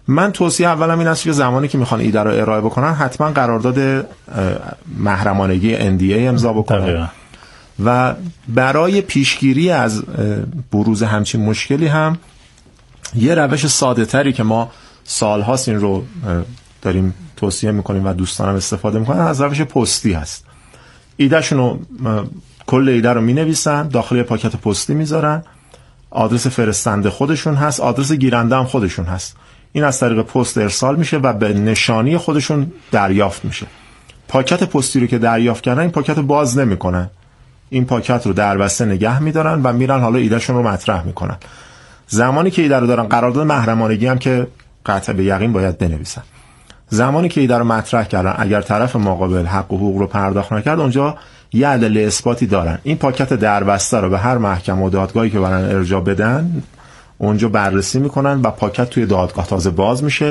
من توصیه اولم این است که زمانی که میخوان ایده رو ارائه بکنن حتما قرارداد محرمانگی NDA امضا بکنن و برای پیشگیری از بروز همچین مشکلی هم یه روش ساده تری که ما سالهاست این رو داریم توصیه میکنیم و دوستانم استفاده میکنن از روش پستی هست. ایدهشون کل ایده رو مینویسن، داخل پاکت پستی میذارن، آدرس فرستنده خودشون هست، آدرس گیرنده هم خودشون هست. این از طریق پست ارسال میشه و به نشانی خودشون دریافت میشه. پاکت پستی رو که دریافت کردن این پاکت رو باز نمیکنن، این پاکت رو در بسته نگه میدارن و میرن حالا ایدهشون رو مطرح میکنن. زمانی که ایده رو دارن، قرارداد محرمانگی هم که قطع به یقین باید بنویسن. زمانی که ایده رو مطرح کردن، اگر طرف مقابل حق و حقوق رو پرداخت نکرد، اونجا یه ادله اثباتی دارن. این پاکت دربسته رو به هر محکمه و دادگاهی که برن ارجاع بدن اونجا بررسی میکنن و پاکت توی دادگاه تازه باز میشه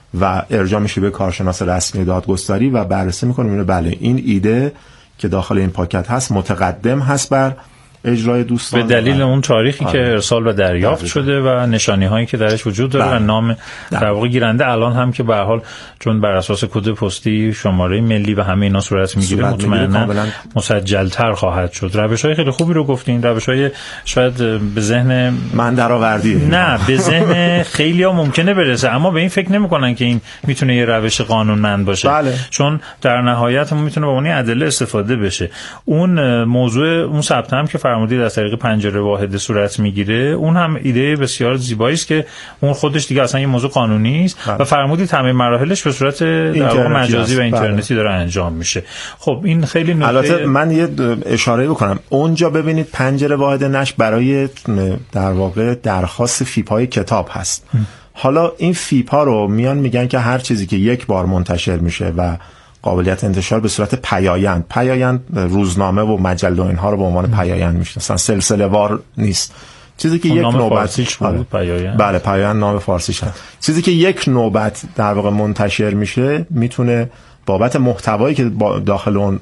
و ارجاع میشه به کارشناس رسمی دادگستری و بررسی میکنه میبینه بله این ایده که داخل این پاکت هست متقدم هست بر اجرای دوستان به دلیل اون تاریخی که ارسال و دریافت شده و نشانی هایی که درش وجود داره و نام در واقع گیرنده. الان هم که به هر حال چون بر اساس کد پستی شماره ملی و همه اینا صورت میگیره مطمئنا مسجل‌تر خواهد شد. روش‌های خیلی خوبی رو گفتین، روش‌های شاید به ذهن من درآوردی نه به ذهن خیلی‌ها ممکنه برسه، اما به این فکر نمی‌کنن که این میتونه یه روش قانونمند باشه. بله. چون در نهایت میتونه به عنوان ادله استفاده بشه. اون موضوع اون ثبت هم که فرمودید از طریق پنجره واحد صورت میگیره، اون هم ایده بسیار زیبایی است که اون خودش دیگه اصلا یه موضوع قانونی است و فرمودید همه مراحلش به صورت در واقع مجازی و اینترنتی داره انجام میشه. خب این خیلی نکته. البته من یه اشاره بکنم، اونجا ببینید پنجره واحد نشر برای در واقع درخواست فیپای کتاب هست. حالا این فیپا رو میان میگن که هر چیزی که یک بار منتشر میشه و قابلیت انتشار به صورت پیایند روزنامه و مجله و اینها رو به عنوان پیایند میشناسن، سلسله وار نیست. چیزی که یک نوبت بله پیایند نام فارسیش هست. چیزی که یک نوبت در واقع منتشر میشه میتونه بابت محتوایی که داخل اون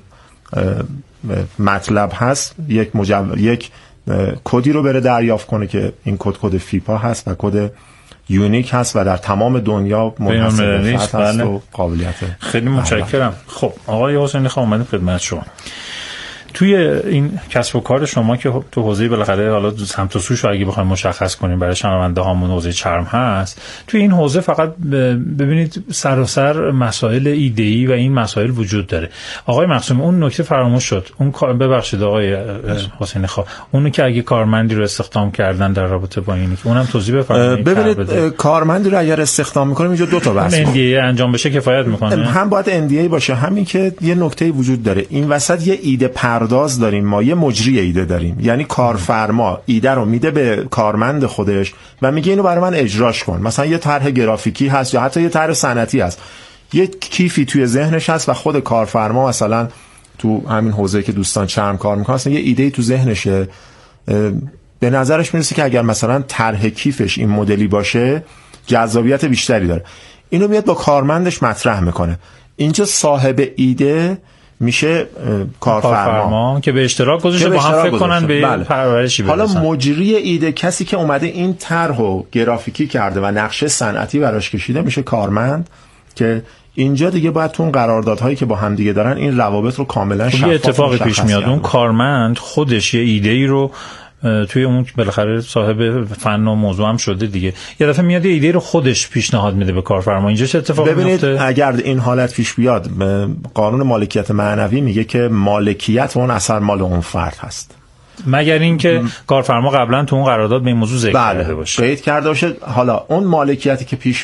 مطلب هست یک کدی رو بره دریافت کنه که این کد فیپا هست و کد یونیک هست و در تمام دنیا منحصر به فرد هست و قابلیت. خیلی متشکرم. خب آقای حسینی خان اومدیم خدمت شما. توی این کسب و کار شما که تو حوزه بالاخره حالا سمت و سوش رو اگه بخوایم مشخص کنیم برای شنونده هامون حوزه چرم هست، توی این حوزه فقط ببینید سراسر مسائل ایده‌ای و این مسائل وجود داره. آقای مقسومی اون نکته فراموش شد، اون ببخشید آقای حسینی خان، اونی که اگه کارمندی رو استخدام کردن در رابطه با اینی که اونم توضیح بفرمایید. ببینید کارمندی رو اگر استخدام می‌کنیم اینجا دو تا بحث NDA انجام بشه کفایت می‌کنه. هم باید NDA باشه، همین که یه نکته وجود داره این وسط یه ایده پرداز داریم، ما یه مجری ایده داریم، یعنی کارفرما ایده رو میده به کارمند خودش و میگه اینو برای من اجراش کن. مثلا یه طرح گرافیکی هست یا حتی یه طرح صنعتی هست، یه کیفی توی ذهنش هست و خود کارفرما مثلا تو همین حوزه که دوستان چرم کار میکنن یه ایده تو ذهنشه، به نظرش میرسه که اگر مثلا طرح کیفش این مدلی باشه جذابیت بیشتری داره، اینو میاد با کارمندش مطرح میکنه. اینجا صاحب ایده میشه کارفرما که به اشتراک گذاشته، با هم فکر کنن به پرورشی برسن. حالا مجری ایده کسی که اومده این طرحو گرافیکی کرده و نقشه صنعتی براش کشیده میشه کارمند، که اینجا دیگه باید تو اون قراردادهایی که با هم دیگه دارن این روابط رو کاملا شفاف. یه اتفاقی پیش میاد اون کارمند خودش یه ایده‌ای رو توی اون بالاخره صاحب فن و موضوع هم شده دیگه، یه دفعه میاد یه ایده رو خودش پیشنهاد میده به کارفرما. اینجا چه اتفاقی میفته؟ ببینید اگر این حالت پیش بیاد، قانون مالکیت معنوی میگه که مالکیت اون اثر مال اون فرد هست، مگر اینکه کارفرما قبلا تو اون قرارداد به این موضوع ذکر کرده باشه، قید کرده باشه. حالا اون مالکیتی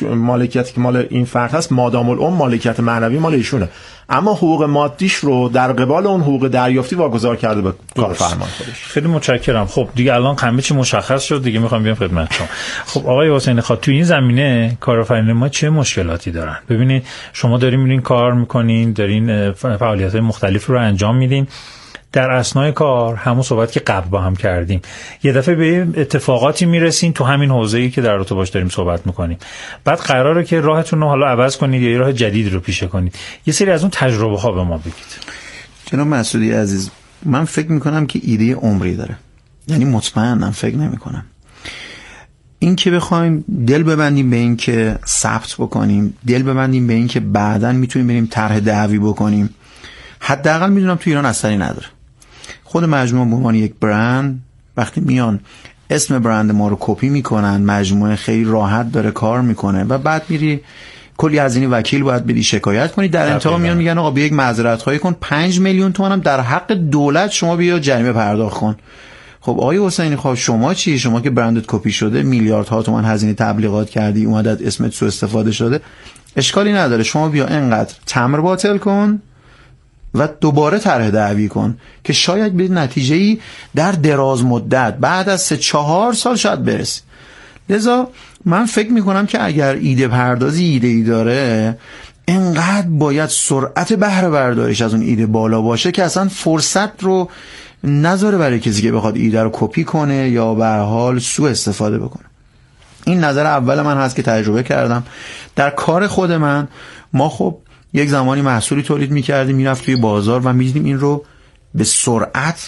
که مال این فرد هست مادام اون مالکیت معنوی مال ایشونه، اما حقوق مادیش رو در قبال اون حقوق دریافتی واگذار کرده به کارفرما خودش. خیلی متشکرم. خب دیگه الان همه چی مشخص شد دیگه، میخوام بیام خدمت شما. خب آقای حسینی خان تو این زمینه کارآفرین ما چه مشکلاتی دارن؟ ببینید شما دارین میرین کار میکنین، دارین فعالیت‌های مختلف رو انجام میدین، در اثنای کار همون صحبت که قبل با هم کردیم یه دفعه به اتفاقاتی میرسین تو همین حوزه‌ای که در رابطه باش داریم صحبت میکنیم، بعد قراره که راهتون رو حالا عوض کنید یا یه راه جدید رو پیشه کنید. یه سری از اون تجربه ها به ما بگید. جناب مسعودی عزیز، من فکر میکنم که ایده عمری داره، یعنی مطمئنم فکر نمیکنم این که بخوایم دل ببندیم به این که ثبت بکنیم، دل ببندیم به این که بعداً میتونیم بریم طرح دعوی بکنیم، حداقل میدونم تو ایران اثری نداره. خود مجموعه به عنوان یک برند وقتی میان اسم برند ما رو کپی میکنن، مجموعه خیلی راحت داره کار میکنه و بعد میری کلی هزینه وکیل باید بدی، شکایت کنی، در انتها میان میگن آقا بیا یک معذرت خواهی کن، 5 میلیون تومان هم در حق دولت شما بیا جریمه پرداخت کن. خب آقای حسینی خب شما چی؟ شما که برندت کپی شده، میلیاردها تومان هزینه تبلیغات کردی، اومدت اسمت سوء استفاده شده، اشکالی نداره، شما بیا اینقدر تمر باطل کن و دوباره طرح دعوی کن که شاید به نتیجه‌ای در دراز مدت بعد از 3-4 سال شاید برسی. لذا من فکر میکنم که اگر ایده پردازی ایده‌ای داره، انقدر باید سرعت بهره برداریش از اون ایده بالا باشه که اصلا فرصت رو نذاره برای کسی که بخواد ایده رو کپی کنه یا به هر حال سوء استفاده بکنه. این نظر اول من هست که تجربه کردم در کار خود من. ما خب یک زمانی محصولی تولید میکردیم، میرفت توی بازار و میدیدیم این رو به سرعت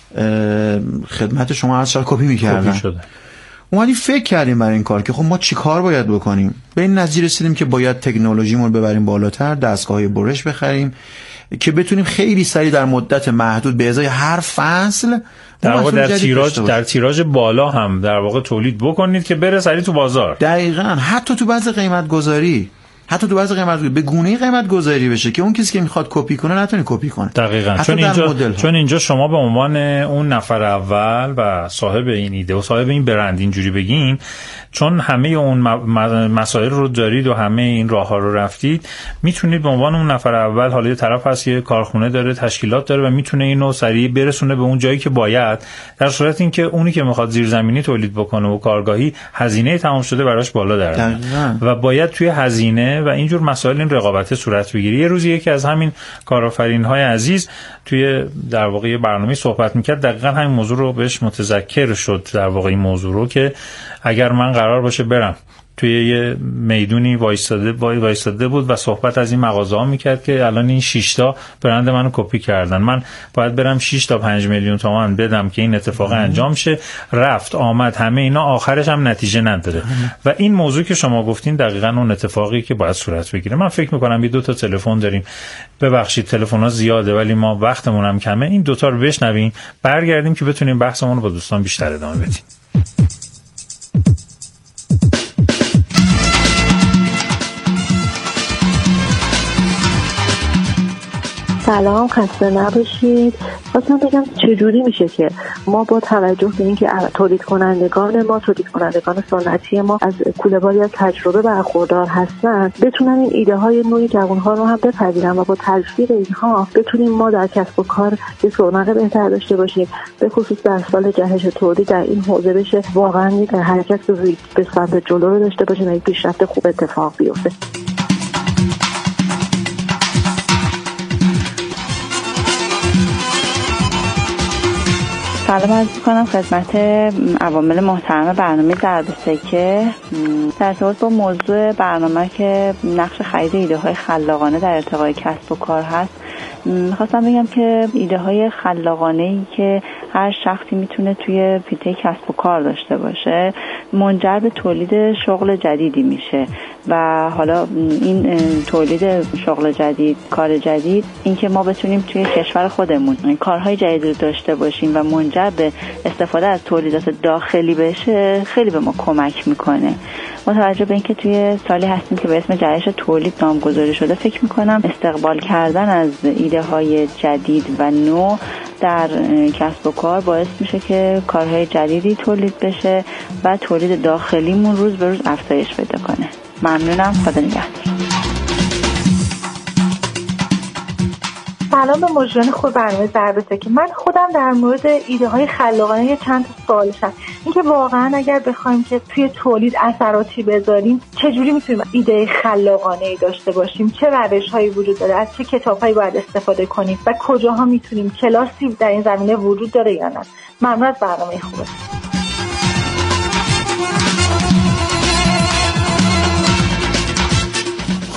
خدمت شما از کپی میکردن. اومدیم فکر کردیم برای این کار که خب ما چی کار باید بکنیم. به این نتیجه رسیدیم که باید تکنولوژیمون رو ببریم بالاتر، دستگاه برش بخریم که بتونیم خیلی سریع در مدت محدود به ازای هر فصل در واقع در تیراژ بالا هم در واقع تولید بکنید که بره سریع تو بازار. دقیقاً. حتی تو بعض قیمت گذاری به گونه قیمت گذاری بشه که اون کسی که میخواد کپی کنه نتونه کپی کنه. دقیقاً. چون اینجا شما به عنوان اون نفر اول و صاحب این ایده و صاحب این برند اینجوری بگین، چون همه اون مسائل رو دارید و همه این راه‌ها رو رفتید، میتونید به عنوان اون نفر اول، حالا یه طرف هست یه کارخونه داره، تشکیلات داره و میتونه اینو سریع برسونه به اون جایی که باید، در صورت اینکه اونی که میخواد زیرزمینی تولید بکنه و کارگاهی هزینه تمام شده براش بالا در و باید توی هزینه و اینجور مسائل این رقابت صورت بگیره. یه روزی یکی از همین کارآفرین‌های عزیز توی در واقع برنامه صحبت میکرد، دقیقاً همین موضوع رو بهش متذکر شد، در واقع این موضوع رو که اگر من قرار باشه برم توی یه میدونی وایستاده بود و صحبت از این مغازه‌ها میکرد که الان این 6 تا برند منو کپی کردن، من باید برم 6 تا 5 میلیون تومان بدم که این اتفاق انجام شه، رفت آمد همه اینا، آخرش هم نتیجه نداره. و این موضوع که شما گفتین دقیقاً اون اتفاقی که باید صورت بگیره. من فکر میکنم یه 2 تا تلفن داریم، ببخشید تلفن‌ها زیاده ولی ما وقتمون هم کمه، این 2 تا رو بشنویم برگردیم که بتونیم بحثمون رو با دوستان بیشتر ادامه بدیم. سلام، خسته نباشید. خواستم بگم چجوری میشه که ما با توجه به اینکه تولید کنندگان سنتی ما از کوله‌باری از تجربه برخوردار هستن، بتونن این ایده های نوعی جوان‌ها رو هم بپذیرن و با تشویق اینها بتونیم ما در کسب و کار یه رونق بهتر داشته باشیم، به خصوص در سال جهش تولید در این حوزه بشه واقعا یک حرکت به سمت جلو رو داشته باشیم و یک پیشرفت خوب اتفاق بیفته. سلام عرض می‌کنم خدمت عوامل محترم برنامه ضرب سکه. در ارتباط با موضوع برنامه که نقش خرید ایده‌های خلاقانه در ارتقای کسب و کار هست، می‌خواستم بگم که ایده‌های خلاقانه‌ای که هر شخصی میتونه توی حیطه کسب و کار داشته باشه منجر به تولید شغل جدیدی میشه و حالا این تولید شغل جدید، کار جدید، این که ما بتونیم توی کشور خودمون کارهای جدید رو داشته باشیم و منجر به استفاده از تولیدات داخلی بشه، خیلی به ما کمک میکنه. متوجه به اینکه توی سالی هستیم که به اسم جهش تولید نامگذاری شده، فکر میکنم استقبال کردن از ایده های جدید و نو در کسب و کار باعث میشه که کارهای جدیدی تولید بشه و تولید داخلیمون روز به روز افزایش پیدا کنه. ممنونم، خدا نگهدار. سلام به مجریان خوب برنامه ضربه که من خودم در مورد ایده های خلاقانه چند تا سوال هست. اینکه واقعا اگر بخوایم که توی تولید اثراتی بذاریم، چجوری میتونیم ایده خلاقانه داشته باشیم، چه روش‌هایی وجود داره، از چه کتاب‌هایی باید استفاده کنیم و کجاها میتونیم، کلاسی در این زمینه وجود داره یا نه. ممنون از برنامه خوبه.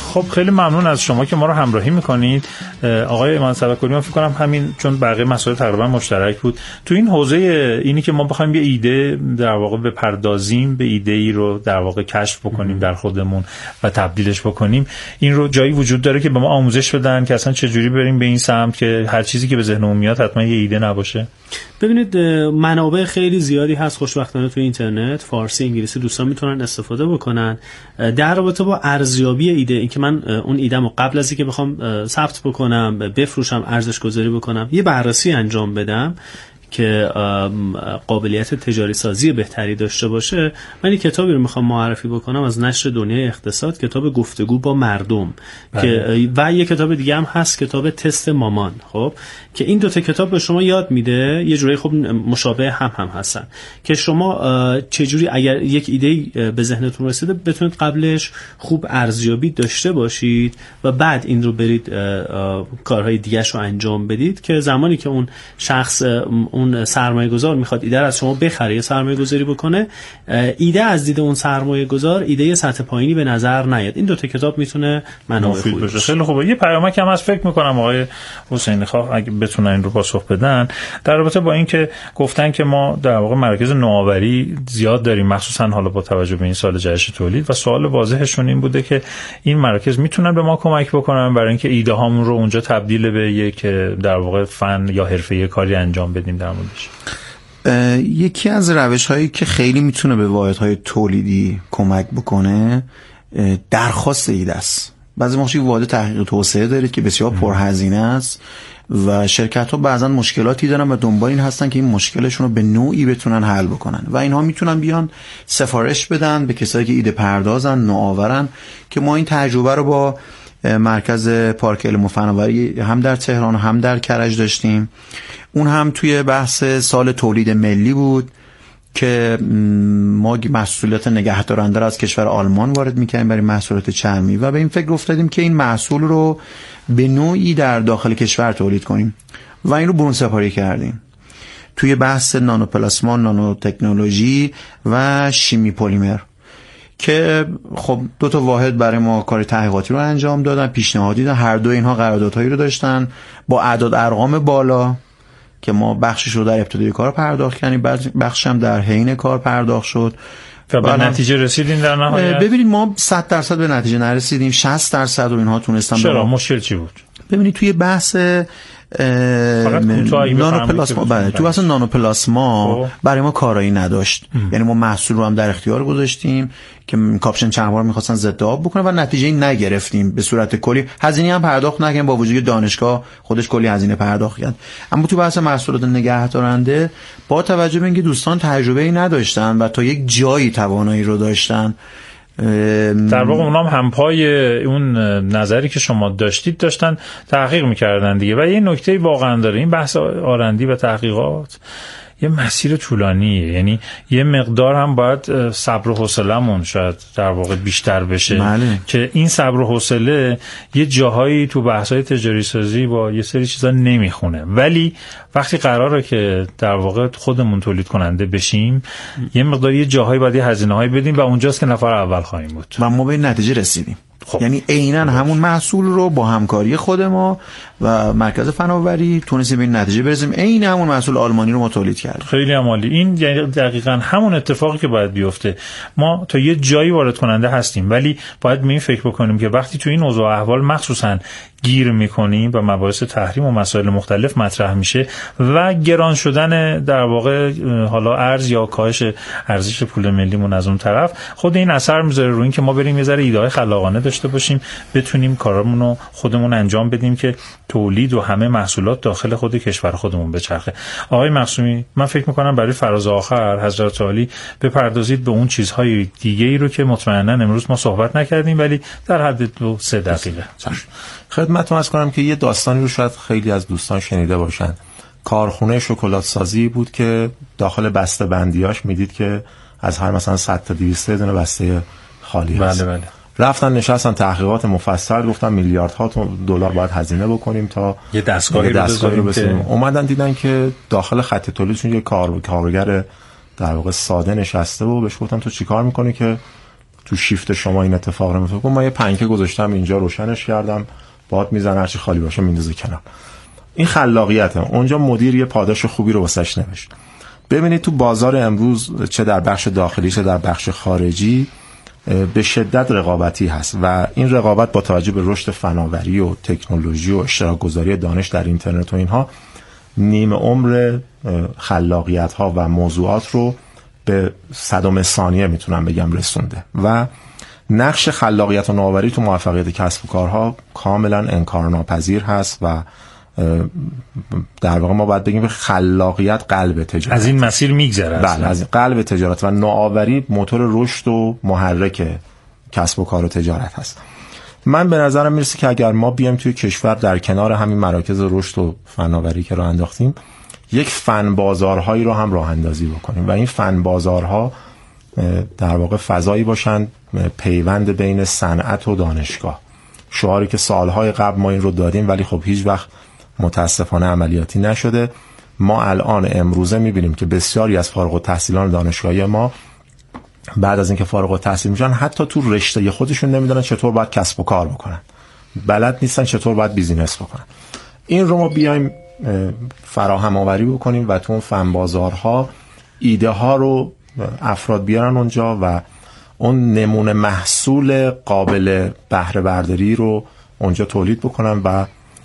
خب خیلی ممنون از شما که ما رو همراهی میکنید آقای ایمان توکلی. من فکر کنم همین چون بقیه مسائل تقریبا مشترک بود تو این حوزه اینی که ما بخوایم یه ایده در واقع بپردازیم، به ایده ای رو در واقع کشف بکنیم در خودمون و تبدیلش بکنیم، این رو جایی وجود داره که به ما آموزش بدن که اصلا چه جوری بریم به این سمت که هر چیزی که به ذهنمون میاد حتما یه ایده نباشه؟ ببینید منابع خیلی زیادی هست خوشبختانه تو اینترنت، فارسی انگلیسی، دوستان میتونن استفاده بکنن در رابطه با ارزیابی ایده. این که من اون ایده‌مو قبل از اینکه بخوام ثبت بکنم، بفروشم، ارزش گذاری بکنم، یه بررسی انجام بدم که قابلیت تجاری سازی بهتری داشته باشه، من یک کتابی رو میخوام معرفی بکنم از نشر دنیای اقتصاد، کتاب گفتگو با مردم که و یک کتاب دیگه هم هست، کتاب تست مامان. خب که این دوتا کتاب به شما یاد میده، یه جوری خب مشابه هم هستن که شما چجوری اگر یک ایده به ذهنتون رسیده بتونید قبلش خوب ارزیابی داشته باشید و بعد این رو برید کارهای دیگه‌شو انجام بدید که زمانی که اون شخص، اون سرمایه‌گذار میخواد ایده از شما بخره یا سرمایه‌گذاری بکنه، ایده از دید اون سرمایه‌گذار ایده سطح پایینی به نظر نیاد. این دوتا کتاب میتونه منابع خوبی باشه. خیلی خوبه. یه پیامک هم از فکر میکنم آقای حسینی خواه اگه بتونن این رو پاسخ بدن در رابطه با این که گفتن که ما در واقع مراکز نوآوری زیاد داریم، مخصوصا حالا با توجه به این سال جشن تولید، و سوال واضحشون این بوده که این مراکز میتونن به ما کمک بکنن برای اینکه ایده هامون رو اونجا تبدیل به یک در واقع فن یا حرفه‌ای کاری انجام بدیم در موردش. یکی از روش‌هایی که خیلی میتونه به واحدهای تولیدی کمک بکنه درخواست ایده است. بعضی موقع واحد تحقیق توسعه دارید که بسیار پرهزینه است و شرکت‌ها بعضا مشکلاتی دارن و دنبال این هستن که این مشکلشون رو به نوعی بتونن حل بکنن و اینها میتونن بیان سفارش بدن به کسایی که ایده پردازن، نوآورن، که ما این تجربه رو با مرکز پارک علم و فناوری هم در تهران و هم در کرج داشتیم. اون هم توی بحث سال تولید ملی بود که ما محصولات نگهدارنده را از کشور آلمان وارد می‌کردیم برای محصولات چرمی و به این فکر افتادیم که این محصول رو به نوعی در داخل کشور تولید کنیم و این رو برون سپاری کردیم توی بحث نانوپلاسما، نانو تکنولوژی و شیمی پلیمر که خب دو تا واحد برای ما کار تحقیقاتی رو انجام دادن، پیشنهادی دادن، هر دو اینها قراردادهایی رو داشتن با اعداد ارقام بالا که ما بخشش رو در ابتدای کار پرداخت کردیم، بخشش هم در حین کار پرداخت شد و به نتیجه رسیدین در نهایت؟ ببینید ما 100% به نتیجه نرسیدیم، 60% رو اینها تونستن. چرا؟ مشکل چی بود؟ ببینید توی بحث نانوپلاسما، بله تو اصلا نانوپلاسما برای ما کارایی نداشت. یعنی ما محصول رو هم در اختیار گذاشتیم که کاپشن چند بار می‌خواستن ضد آب بکنه و نتیجه‌ای نگرفتیم. به صورت کلی هزینه هم پرداخت نکردیم، با وجود دانشگاه خودش کلی هزینه پرداخت کرد. اما تو بحث محصولات نگهدارنده با توجه به اینکه دوستان تجربه‌ای نداشتن و تا یک جایی توانایی رو داشتن، در واقع اونام همپای اون نظری که شما داشتن تحقیق میکردن دیگه. و یه نکته واقعا داره این بحث آرندی و تحقیقات یه مسیر طولانیه، یعنی یه مقدار هم باید صبر و حوصله‌مون شاید در واقع بیشتر بشه. بله. که این صبر و حوصله یه جاهایی تو بحث‌های تجاری سازی با یه سری چیزا نمیخونه، ولی وقتی قراره که در واقع خودمون تولید کننده بشیم یه مقدار یه جاهایی باید یه هزینه‌هایی بدیم و اونجاست که نفر اول خواهیم بود و ما به نتیجه رسیدیم. خب. یعنی عیناً همون محصول رو با همکاری خود ما و مرکز فناوری تونستیم به این نتیجه برسیم، عین همون محصول آلمانی رو ما تولید کردیم. خیلی عالی. این یعنی دقیقاً همون اتفاقی که باید بیفته. ما تا یه جایی وارد کننده هستیم ولی باید به این فکر بکنیم که وقتی تو این اوضاع احوال مخصوصاً گیر میکنیم و مباحث تحریم و مسائل مختلف مطرح میشه و گران شدن در واقع حالا ارز یا کاهش ارزش پول ملیمون از اون طرف، خود این اثر میذاره روی این که ما بریم یه ذره ایده خلاقانه داشته باشیم، بتونیم کارامون رو خودمون انجام بدیم که تولید و همه محصولات داخل خود کشور خودمون بچرخه. آقای مقسومی، من فکر میکنم برای فراز آخر حضرت عالی بپردازید به اون چیزهای دیگه‌ای رو که مطمئنا امروز ما صحبت نکردیم ولی در حد 2-3 دقیقه خدمتتون عرض کنم که یه داستانی رو شاید خیلی از دوستان شنیده باشن. کارخونه شکلات سازی بود که داخل بسته بندیاش میدید که از هر مثلا 100 تا 200 دونه بسته خالی هست. بله. رفتن نشستن تحقیقات مفصل، گفتن میلیاردها دلار باید هزینه بکنیم تا یه دستگاهی رو بسازیم. اومدن دیدن که داخل خط تولیدشون یه کارگر در واقع ساده نشسته و بهش گفتن تو چیکار میکنی؟ که تو شیفت شما این اتفاق رو میفته. من یه پنکه گذاشتم اینجا، روشنش کردم، باد میزنه، هرچی خالی باشه میندازه کنار. این خلاقیته. اونجا مدیر یه پاداش خوبی رو واسش نوشت. ببینید تو بازار امروز چه در بخش داخلی چه در بخش خارجی به شدت رقابتی هست و این رقابت با توجه به رشد فناوری و تکنولوژی و اشتراک گذاری دانش در اینترنت و اینها نیمه عمر خلاقیت ها و موضوعات رو به 100 ثانیه میتونم بگم رسونده و نقش خلاقیت و نوآوری تو موفقیت کسب و کارها کاملا انکارناپذیر هست و در واقع ما باید بگیم خلاقیت قلب تجارت، از این مسیر میگذره. بله، از قلب تجارت و نوآوری موتور رشد و محرک کسب و کار و تجارت هست. من به نظرم میرسه که اگر ما بیایم توی کشور در کنار همین مراکز رشد و فناوری که راه انداختیم یک فن بازارهایی رو هم راه اندازی بکنیم و این فن بازارها در واقع فضایی باشن پیوند بین صنعت و دانشگاه. شعاری که سالهای قبل ما این رو دادیم ولی خب هیچ وقت متاسفانه عملیاتی نشده. ما الان امروزه میبینیم که بسیاری از فارغ التحصیلان دانشگاهی ما بعد از اینکه فارغ التحصیل میشن حتی تو رشته خودشون نمیدونن چطور باید کسب و کار بکنن، بلد نیستن چطور باید بیزینس بکنن. این رو ما بیایم فراهم آوری بکنیم و تو اون فن بازارها ایده ها رو افراد بیارن اونجا و اون نمونه محصول قابل بهره برداری رو اونجا تولید بکنن و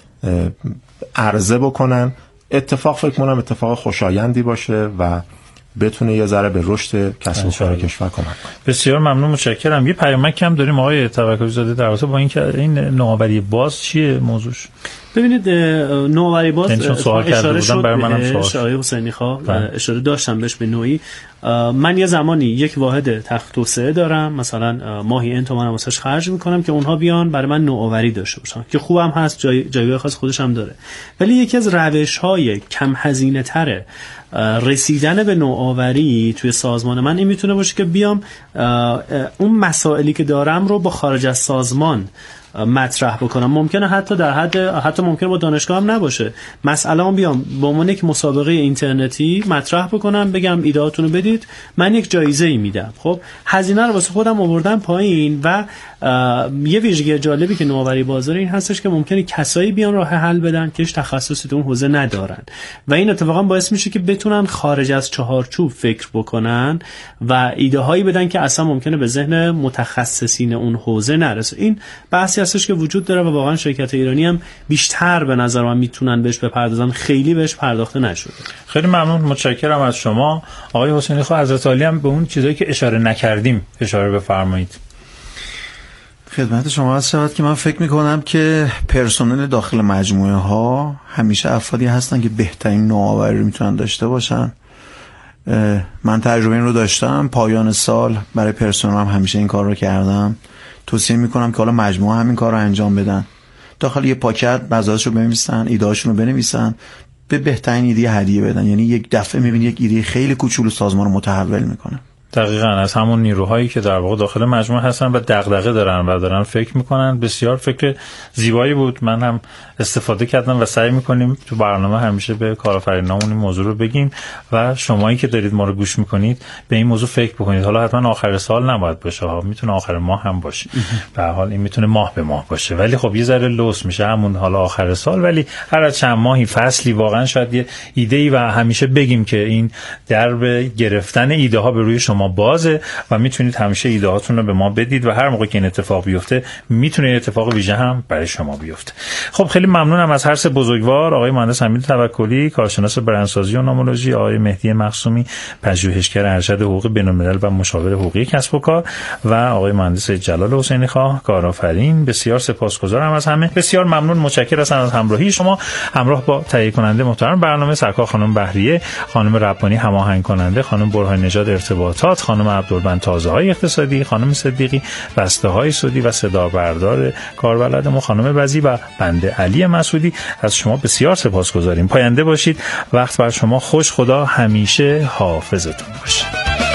عرضه بکنن. اتفاق فکر کنم اتفاق خوشایندی باشه و بتونه یه ذره به رشد کسب و کار کشور کمک کنه. بسیار ممنون، متشکرم. یه پیامک هم داریم آقای توکلی زاده در رابطه با این نوآوری باز چیه موضوعش؟ ببینید نوآوری باز اشاره شد برای منم آقای حسینی اشاره داشتم بهش به نوعی. من یه زمانی یک واحد تخت توسعه دارم، مثلا ماهی n تومن واسش خرج میکنم که اونها بیان برای من نوآوری داشته باشن که خوبم هست، جایگاه خاص خودش هم داره. ولی یکی از روش‌های کم هزینه تره رسیدن به نوآوری توی سازمان من این میتونه باشه که بیام اون مسائلی که دارم رو با خارج از سازمان مطرح بکنم. ممکنه حتی ممکنه با دانشگاه هم نباشه، مسئله هم بیام با عنوان یک مسابقه اینترنتی مطرح بکنم، بگم ایده‌هاتون رو بدید، من یک جایزه ای میدم. خب هزینه رو واسه خودم آوردم پایین و یه ویژگی جالبی که نوآوری بازار این هستش که ممکنه کسایی بیان راه حل بدن که هیچ تخصصی تو اون حوزه ندارن و این اتفاقا باعث میشه که بتونن خارج از چهارچوب فکر بکنن و ایده هایی بدن که اصلا ممکنه به ذهن متخصصین اون حوزه نرسه. این بحثی هستش که وجود داره و واقعا شرکت ایرانی هم بیشتر به نظر من میتونن بهش بپردازن، خیلی بهش پرداخته نشده. خیلی ممنون، متشکرم از شما آقای حسینی. خب حضرت عالی هم به اون چیزایی که اشاره نکردیم اشاره بفرمایید. خدمت شما عرض شود که من فکر میکنم که پرسنل داخل مجموعه ها همیشه افرادی هستن که بهترین نوآوری رو میتونن داشته باشن. من تجربه این رو داشتم، پایان سال برای پرسنل هم همیشه این کار رو کردم. توصیه میکنم که حالا مجموعه همین کار رو انجام بدن، داخل یه پاکت مزایاشو بنویسن، ایده‌هاشون رو بنویسن، به بهترین ایده هدیه بدن. یعنی یک دفعه میبینی یک ایده خیلی کوچولو سازمان رو متحول میکنه. دقیقاً از همون نیروهایی که در واقع داخل مجموعه هستن و دغدغه دارن و دارن فکر میکنن. بسیار فکر زیبایی بود، من هم استفاده کردم و سعی میکنیم تو برنامه همیشه به کارآفرینامون این موضوع رو بگیم و شمایی که دارید ما رو گوش میکنید به این موضوع فکر بکنید. حالا حتما آخر سال نباید باشه ها، میتونه آخر ماه هم باشه، به هر حال این میتونه ماه به ماه باشه ولی خب یه ذره لوس میشه همون حالا آخر سال، ولی هر از چند ماهی فصلی واقعا شاید یه ایده‌ای و همیشه بگیم که این درب گرفتن ایده ها به روی شما بازه و میتونید همیشه ایده هاتون رو به ما بدید و هر موقع که این اتفاق بیفته میتونه این اتفاق ویژه هم برای شما بیفته. خب خیلی ممنونم از هر سه بزرگوار، آقای مهندس حمید توکلی کارشناس برندسازی و نامولوژی، آقای مهدی مخصومی پژوهشگر ارشد حقوق بین‌الملل و مشاور حقوقی کسب و کار و آقای مهندس جلال حسینی خواه کارآفرین. بسیار سپاسگزارم از همه، بسیار ممنون، متشکرم از همراهی شما. همراه با تهیه کننده محترم برنامه سرکار خانم بهریه، خانم ربانی هماهنگ کننده، خانم برهان نژاد ارتباطات، خانم عبدالبن تازه‌های اقتصادی، خانم صدیقی بسته‌های سودی و صدا بردار کاربلد ما خانم بزی و بنده علی مسعودی. از شما بسیار سپاسگزاریم. پاینده باشید. وقت بر شما خوش. خدا همیشه حافظتون باشه.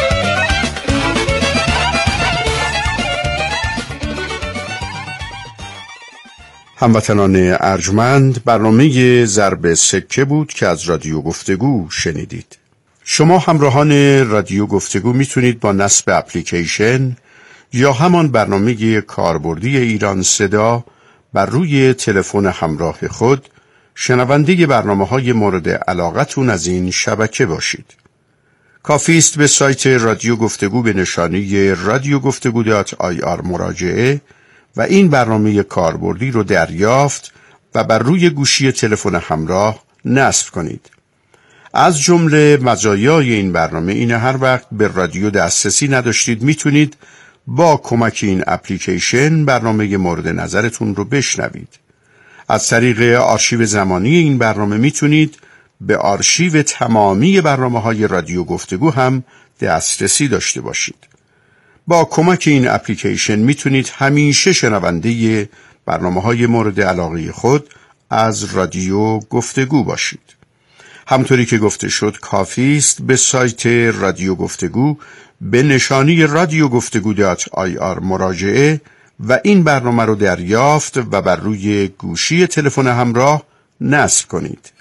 هموطنان ارجمند، برنامه ضرب سکه بود که از رادیو گفتگو شنیدید. شما همراهان رادیو گفتگو میتونید با نصب اپلیکیشن یا همان برنامه کاربردی ایران صدا بر روی تلفن همراه خود شنونده برنامه‌های مورد علاقتون از این شبکه باشید. کافی است به سایت رادیو گفتگو به نشانی radiogفتگو.ir مراجعه و این برنامه کاربردی رو دریافت و بر روی گوشی تلفن همراه نصب کنید. از جمله مزایای این برنامه اینه هر وقت به رادیو دسترسی نداشتید میتونید با کمک این اپلیکیشن برنامه مورد نظرتون رو بشنوید. از طریق آرشیو زمانی این برنامه میتونید به آرشیو تمامی برنامه‌های رادیو گفتگو هم دسترسی داشته باشید. با کمک این اپلیکیشن میتونید همیشه شنونده برنامه‌های مورد علاقه خود از رادیو گفتگو باشید. همطوری که گفته شد کافی است به سایت رادیو گفتگو به نشانی radiogفتگو.ir مراجعه و این برنامه رو دریافت و بر روی گوشی تلفن همراه نصب کنید.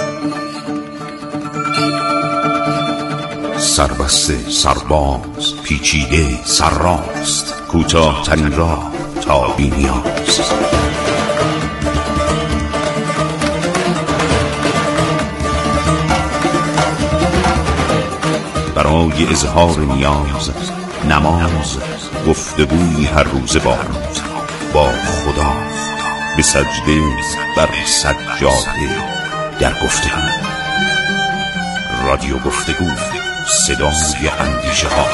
سربسته، سرباز، پیچیده، سرراست، کوتاه‌ترین راه تا بی‌نیاز. برای اظهار نیاز، نماز، گفتگوی هر روز با خدا، به سجده بر سجاده در گفتگو. رادیو گفتگو، صدای اندیشه ها.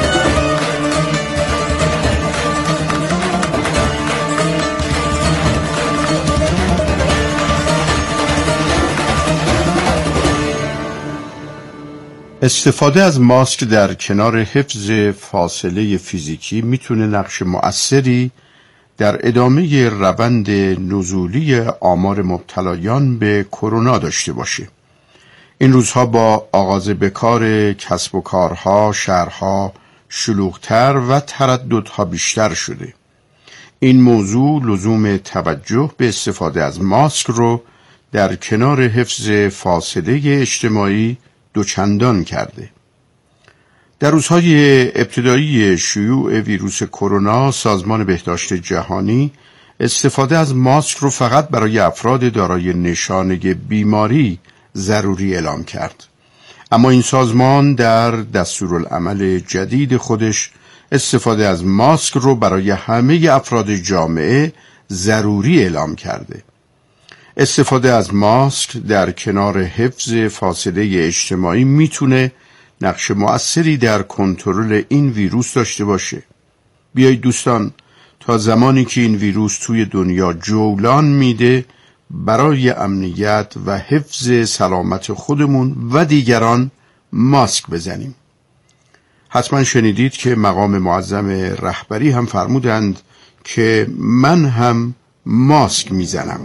استفاده از ماسک در کنار حفظ فاصله فیزیکی میتونه نقش مؤثری در ادامه روند نزولی آمار مبتلایان به کرونا داشته باشه. این روزها با آغاز به کار کسب و کارها، شهرها شلوغ‌تر و ترددها بیشتر شده. این موضوع لزوم توجه به استفاده از ماسک رو در کنار حفظ فاصله اجتماعی دوچندان کرده. در روزهای ابتدایی شیوع ویروس کرونا، سازمان بهداشت جهانی استفاده از ماسک رو فقط برای افراد دارای نشانه بیماری ضروری اعلام کرد. اما این سازمان در دستورالعمل جدید خودش استفاده از ماسک رو برای همه افراد جامعه ضروری اعلام کرده. استفاده از ماسک در کنار حفظ فاصله اجتماعی میتونه نقش مؤثری در کنترل این ویروس داشته باشه. بیایید دوستان، تا زمانی که این ویروس توی دنیا جولان میده، برای امنیت و حفظ سلامت خودمون و دیگران ماسک بزنیم. حتما شنیدید که مقام معظم رهبری هم فرمودند که من هم ماسک میزنم.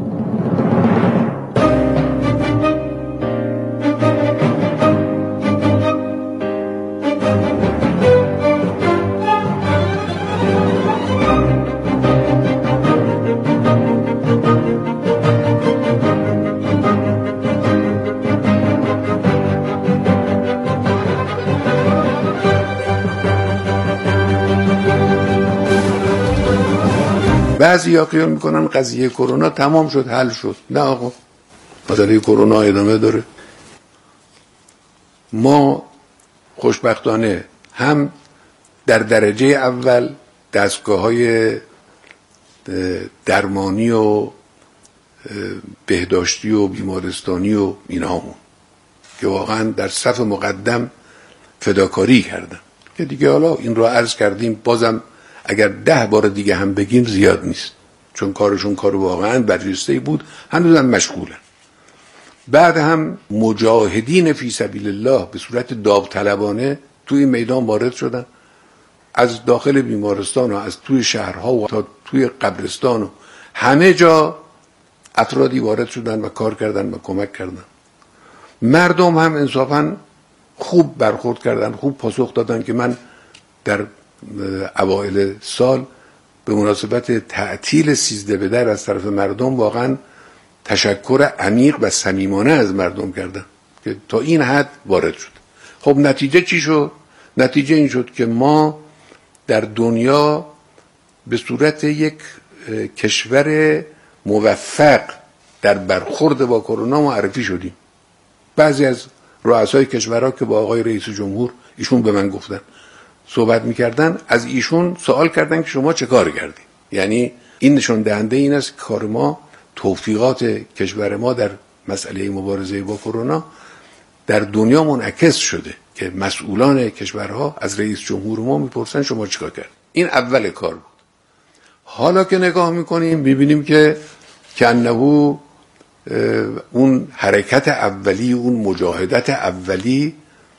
بعضی ها قیام میکنن قضیه کرونا تمام شد، حل شد. نه آقا، مسئله کرونا ادامه داره. ما خوشبختانه هم در درجه اول دستگاه‌های درمانی و بهداشتی و بیمارستانی و اینهامون که واقعا در صف مقدم فداکاری کردن، که دیگه حالا این رو عرض کردیم، بازم اگر 10 بار دیگه هم بگیم زیاد نیست، چون کارشون کار واقعا برجسته‌ای بود، هنوزم مشغولن. بعد هم مجاهدین فی سبیل الله به صورت داوطلبانه توی این میدان وارد شدن، از داخل بیمارستان و از توی شهرها و تا توی قبرستان و همه جا افرادی وارد شدن و کار کردن و کمک کردن. مردم هم انصافا خوب برخورد کردن، خوب پاسخ دادن که من در اوایل سال به مناسبت تعطیل 13 بدر از طرف مردم واقعا تشکر عمیق و صمیمانه از مردم کردن که تا این حد وارد شد. خب نتیجه چی شد؟ نتیجه این شد که ما در دنیا به صورت یک کشور موفق در برخورد با کرونا معرفی شدیم. بعضی از رؤسای کشورها که با آقای رئیس جمهور ایشون به من گفتن صحبت میکردن، از ایشون سوال کردن که شما چه کار کردید. یعنی این نشون دهنده این است که کار ما، توفیقات کشور ما در مسئله مبارزه با کرونا در دنیا منعکس شده که مسئولان کشورها از رئیس جمهور ما میپرسن شما چیکار کردید. این اول کار بود. حالا که نگاه میکنیم میبینیم که کنه اون حرکت اولی، اون مجاهدت اولی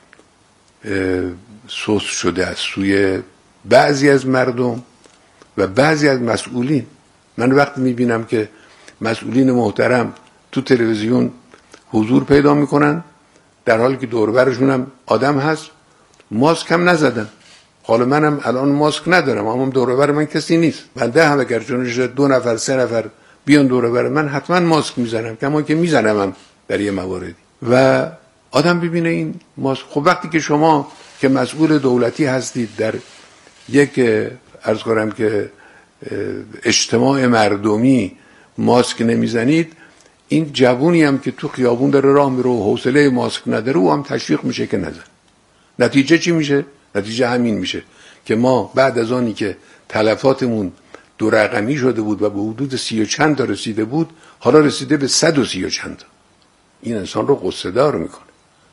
سوس شده از سوی بعضی از مردم و بعضی از مسئولین. من وقتی میبینم که مسئولین محترم تو تلویزیون حضور پیدا میکنن در حالی که دور و برشون هم آدم هست، ماسک هم نزدن. حالا منم الان ماسک ندارم اما دور و بر من کسی نیست. بنده هم اگر چونش 2 نفر 3 نفر بیان دور و بر من حتما ماسک میزنم، کما که میزنم هم در یه مواردی. و آدم ببینه این ماسک. خب وقتی که شما که مسئول دولتی هستید در یک عرض کنم که اجتماع مردمی ماسک نمیزنید، این جوونی هم که تو خیابون داره راه میره و حوصله ماسک نداره او هم تشویق میشه که نزن. نتیجه چی میشه؟ نتیجه همین میشه که ما بعد از آنی که تلفاتمون 2 رقمی شده بود و به حدود 30 و چند تا رسیده بود، حالا رسیده به 130 و چند تا. این انسان رو غصه دار میکنه.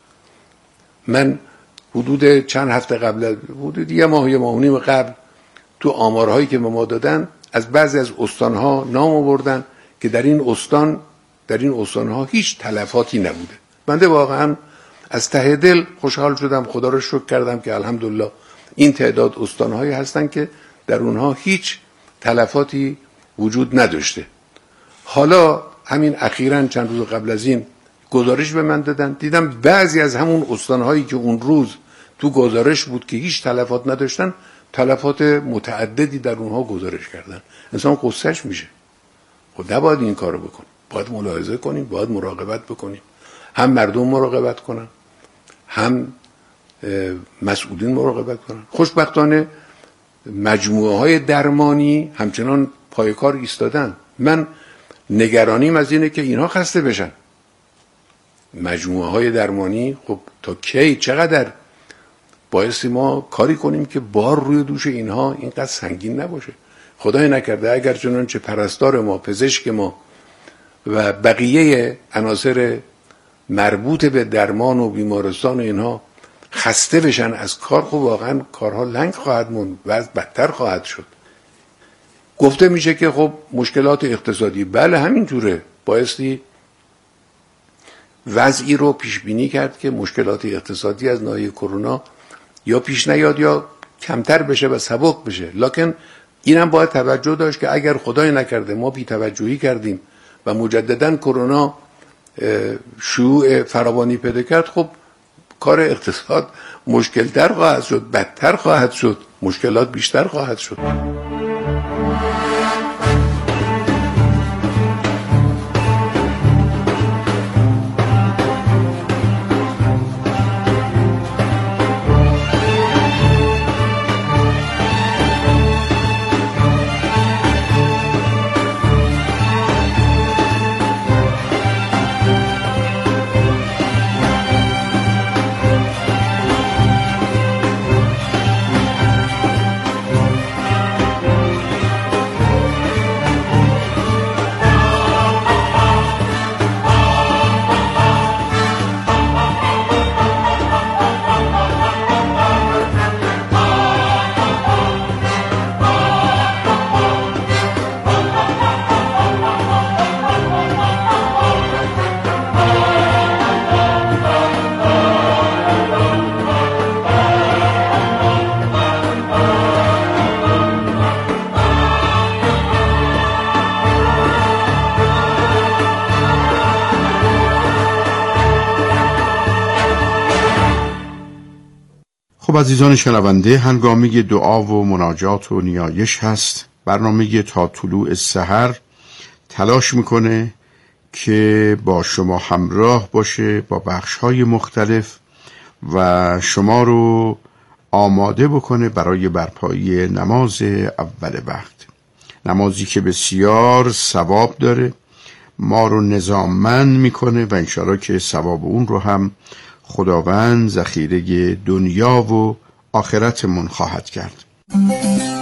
من حدود چند هفته قبل، حدود یه ماه و نیم قبل، تو آمارهایی که به ما دادن از بعضی از استانها نام آوردن که در این استانها هیچ تلفاتی نبوده. بنده واقعا از ته دل خوشحال شدم، خدا رو شکر کردم که الحمدلله این تعداد استانهایی هستن که در اونها هیچ تلفاتی وجود نداشته. حالا همین اخیراً چند روز قبل از این گزارش به من دادن، دیدم بعضی از همون استانهایی که اون روز تو گزارش بود که هیچ تلفات نداشتن، تلفات متعددی در اونها گزارش کردن. انسان قصهش میشه. خب نباید این کارو بکنیم، باید ملاحظه کنیم، باید مراقبت بکنیم. هم مردم مراقبت کنن، هم مسئولین مراقبت کنن. خوشبختانه مجموعه های درمانی همچنان پای کار ایستادن. من نگرانیم از اینه که اینها خسته بشن. مجموعه های درمانی خب تا کی، چقدر بایستی ما کاری کنیم که بار روی دوش اینها اینقدر سنگین نباشه. خدای نکرده اگر چنانچه پرستار ما، پزشک ما و بقیه عناصر مربوط به درمان و بیمارستان اینها خسته بشن از کار، خب واقعا کارها لنگ خواهد موند و از بدتر خواهد شد. گفته میشه که خب مشکلات اقتصادی، بله همینجوره، بایستی وضعی رو پیش بینی کرد که مشکلات اقتصادی از ناحیه کرونا یا پیش نیاد یا کمتر بشه و سبک بشه. لکن اینم باید توجه داشت که اگر خدای نکرده ما بی توجهی کردیم و مجددا کرونا شیوع فراوانی پیدا کرد، خب کار اقتصاد مشکلتر خواهد شد، بدتر خواهد شد، مشکلات بیشتر خواهد شد. خب عزیزان شنونده، هنگامی دعا و مناجات و نیایش هست. برنامه تا طلوع سحر تلاش میکنه که با شما همراه باشه با بخش‌های مختلف و شما رو آماده بکنه برای برپایی نماز اول وقت، نمازی که بسیار ثواب داره، ما رو نظاممند میکنه و انشاءالله که ثواب اون رو هم خداوند ذخیره دنیا و آخرتمون خواهد کرد.